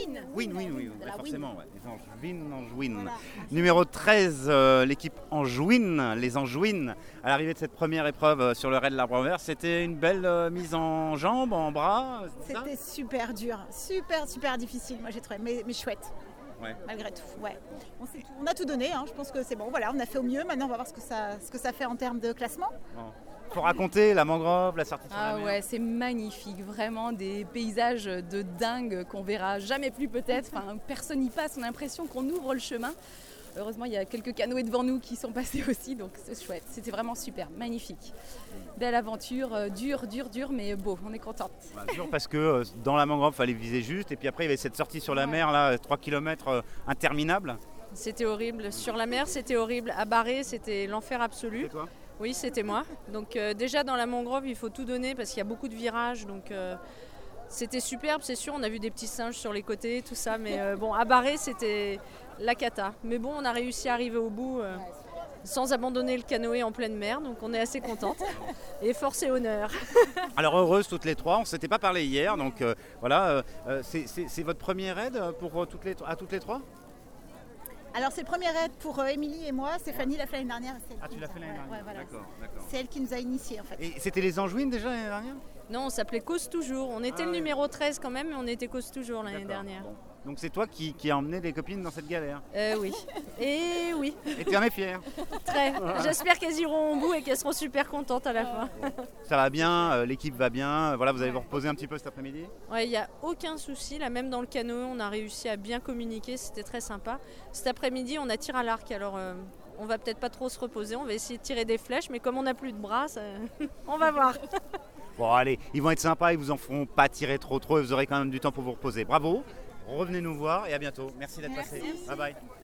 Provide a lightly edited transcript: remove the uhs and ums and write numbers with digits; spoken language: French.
Win, oui, de la forcément. Ouais. Les Angevines. Voilà. Numéro 13, l'équipe Angevine, les Angevines, à l'arrivée de cette première épreuve sur le raid de l'Arbre Vert, c'était une belle mise en jambes, en bras. C'était super dur, super difficile, moi j'ai trouvé, mais chouette. Ouais. Malgré tout, ouais. On a tout donné, hein. Je pense que c'est bon, voilà, on a fait au mieux. Maintenant, on va voir ce que ça fait en termes de classement. Bon. Faut raconter la mangrove, la sortie sur la mer. Ouais, c'est magnifique, vraiment des paysages de dingue qu'on verra jamais plus peut-être. Enfin, personne n'y passe, on a l'impression qu'on ouvre le chemin. Heureusement, il y a quelques canoës devant nous qui sont passés aussi, donc c'est chouette. C'était vraiment super, magnifique. Belle aventure, dur, mais beau, on est contente. Dur parce que dans la mangrove, il fallait viser juste, et puis après, il y avait cette sortie sur la mer, là, 3 km interminable. C'était horrible. Sur la mer, c'était horrible. À Barré, c'était l'enfer absolu. C'est toi ? Oui, c'était moi. Donc déjà, dans la mangrove, il faut tout donner parce qu'il y a beaucoup de virages. Donc c'était superbe, c'est sûr. On a vu des petits singes sur les côtés, tout ça. Mais bon, à Barré, c'était la cata. Mais bon, on a réussi à arriver au bout sans abandonner le canoë en pleine mer. Donc on est assez contente. Et force et honneur. Alors heureuse toutes les trois, on ne s'était pas parlé hier. Donc voilà, c'est votre premier raid pour à toutes les trois ? Alors c'est le premier raid pour Émilie et moi, Stéphanie l'a fait l'année dernière. Tu l'as fait l'année dernière. Ouais, voilà. D'accord. C'est elle qui nous a initiés en fait. Et c'était les Angevines déjà l'année dernière ? Non, on s'appelait Cause Toujours. On était le numéro 13 quand même, mais on était Cause Toujours l'année dernière. Bon. Donc c'est toi qui as emmené des copines dans cette galère ? Oui. Et oui. Et tu en es fière ? Très. J'espère qu'elles iront au bout et qu'elles seront super contentes à la fin. Ça va bien, l'équipe va bien, voilà, vous allez vous reposer un petit peu cet après-midi ? Ouais, il n'y a aucun souci. Là, même dans le canoë, on a réussi à bien communiquer. C'était très sympa. Cet après-midi, on a tir à l'arc. Alors, on va peut-être pas trop se reposer. On va essayer de tirer des flèches. Mais comme on n'a plus de bras, on va voir. Bon, allez, ils vont être sympas, ils vous en feront pas tirer trop et vous aurez quand même du temps pour vous reposer. Bravo, revenez nous voir et à bientôt. Merci d'être passé. Bye bye.